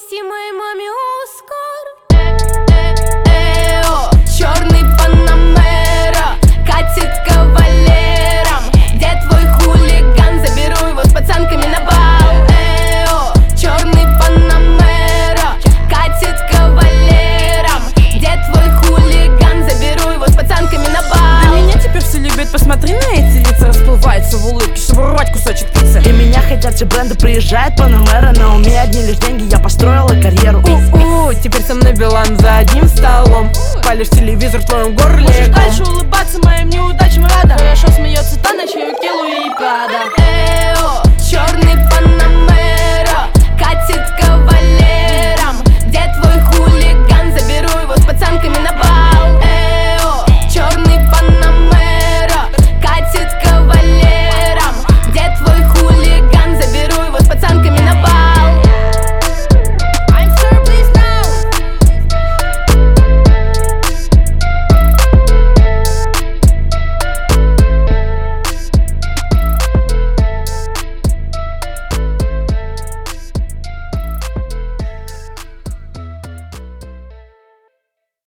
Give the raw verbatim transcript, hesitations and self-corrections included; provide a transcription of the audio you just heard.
принеси моей маме Оскар. Э-э-э-о, черный панамера катит кавалером. Где твой хулиган? Заберу его с пацанками на бал. Э-э-о, черный панамера катит кавалером. Где твой хулиган? Заберу его с пацанками на бал. Да меня теперь все любят, посмотри на эти лица. Расплываются в улыбке, чтобы урвать кусочек пиццы. И меня хотят все бренды, приезжает Панамера. Но у меня одни лишь деньги, я построила карьеру. У-у, теперь со мной Билан за одним столом. Палишь телевизор в твоем горле. Можешь дальше улыбаться моим неудачам, рада. Хорошо смеется та, на чью килу и Прада.